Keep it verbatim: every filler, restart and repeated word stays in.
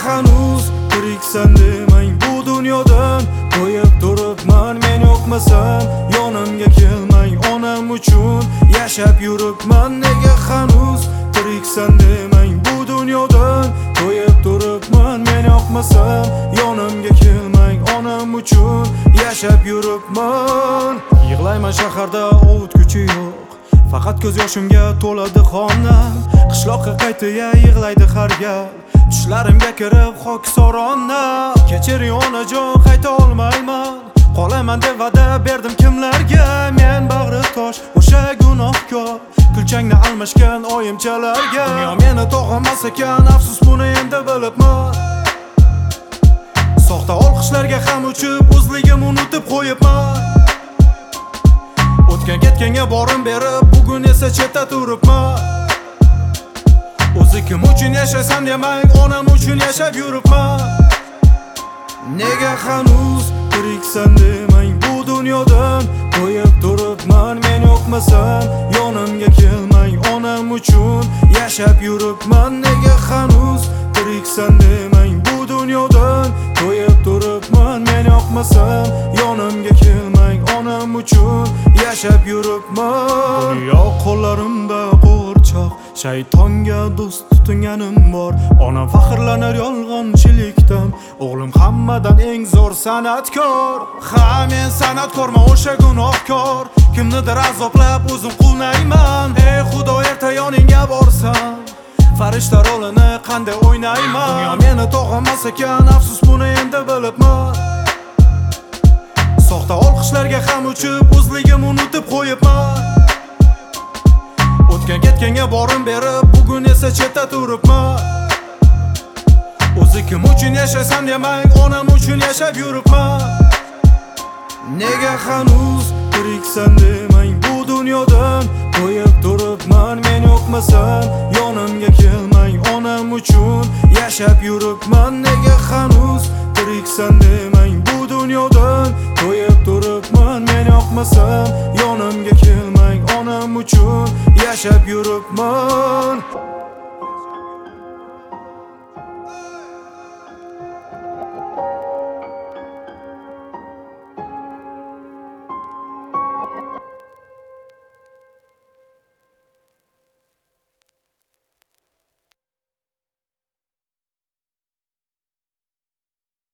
hanuz tiriksan demang bu dunyodan qo'yib turibman men yo'qmasam yonimga kelmang onam uchun yashab yuribman nega hanuz tiriksan demang bu dunyodan qo'yib turibman men yo'qmasam yonimga kelmang onam uchun yashab yuribman yig'layman shaharda ovutguchi yo'q faqat ko'z yoshimga to'ladi xonam qishloqqa qaytaya yig'laydi har gal tushlarimga kirib xoksorona kechiring onajon qayta olmayman qolaman deb va'da berdim kimlarga men bag'ri tosh o'sha gunohkor kulchangni almashgan oyimchalarga dunyo meni tog'amas ekan afsus buni endi bilibman soxta olqishlarga ham uchib o'zligim unutib qo'yibman o'tgan ketganga borim berib bugun esa chetda turibman o'zi kim uchun yashaysan demang onam uchun yashab yuribman nega hanuz tiriksan demang bu dunyodan qo'yib turibman men yo'qmasam yonimga kelmang onam uchun yashab yuribman nega hanuz tiriksan demang bu dunyodan qo'yib turibman men yo'qmasam yonimga kelmang onam uchun yashab yuribman dunyo qo'llarimda qo'rchoq shaytonga do'st tutinganim bor onam faxrlanar yolg'onchilikdan o'g'lim hammadan eng zo'r san'atkor ha men san'atkorman o'sha gunohkor kimnidir azoblab o'zim quvnayman ey xudo erta yoningga borsam farishta rolini qanday o'ynayman dunyo meni tog'amas ekan afsus buni endi bilibman soxta olqishlarga ham uchib o'zligim unutib qo'yibman o'tgan ketganga borim berib bugun esa chetda turibman o'zi kim uchun yashaysan demang onam uchun yashab yuribman nega hanuz tiriksan demang bu dunyodan qo'yib turibman men yo'qmasam yonimga kelmang onam uchun yashab yuribman nega hanuz tiriksan demang bu dunyodan qo'yib turibman men yo'qmasam yonimga kelmang onam uchun yashab yuribman